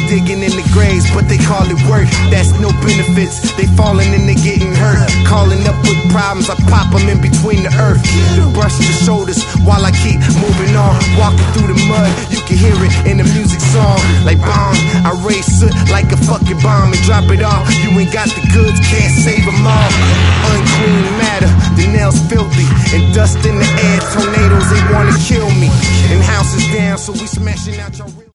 digging in the graves, but they call it work. That's no benefits. They falling and they getting hurt. Calling up with problems, I pop them in between the earth. Brush the shoulders while I keep moving on. Walking through the mud, you can hear it in the music song. Like bomb, I raise soot like a fucking bomb and drop it off. You ain't got the goods, can't save them all. Unclean matter, the nails filthy, and dust in the air. Tornadoes, they wanna kill me. And houses down, so we smashing out your real